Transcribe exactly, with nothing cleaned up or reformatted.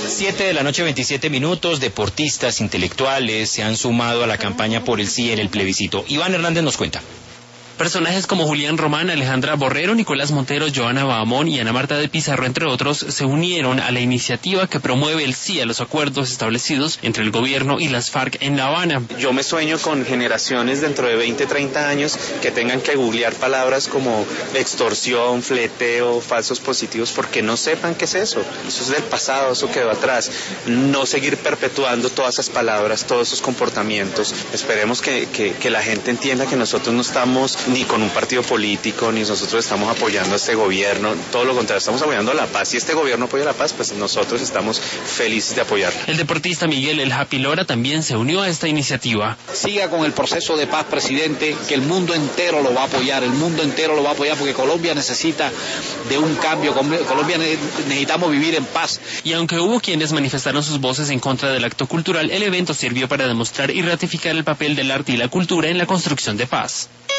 Siete de la noche, veintisiete minutos. Deportistas, intelectuales se han sumado a la campaña por el sí en el plebiscito. Iván Hernández nos cuenta. Personajes como Julián Román, Alejandra Borrero, Nicolás Montero, Joana Bahamón y Ana Marta de Pizarro, entre otros, se unieron a la iniciativa que promueve el sí a los acuerdos establecidos entre el gobierno y las FARC en La Habana. Yo me sueño con generaciones dentro de veinte, treinta años que tengan que googlear palabras como extorsión, fleteo, falsos positivos, porque no sepan qué es eso. Eso es del pasado, eso quedó atrás. No seguir perpetuando todas esas palabras, todos esos comportamientos. Esperemos que, que, que la gente entienda que nosotros no estamos ni con un partido político, ni nosotros estamos apoyando a este gobierno, todo lo contrario, estamos apoyando a la paz. Si este gobierno apoya la paz, pues nosotros estamos felices de apoyarla. El deportista Miguel El Happy Lora también se unió a esta iniciativa. Siga con el proceso de paz, presidente, que el mundo entero lo va a apoyar, el mundo entero lo va a apoyar porque Colombia necesita de un cambio, Colombia necesitamos vivir en paz. Y aunque hubo quienes manifestaron sus voces en contra del acto cultural, el evento sirvió para demostrar y ratificar el papel del arte y la cultura en la construcción de paz.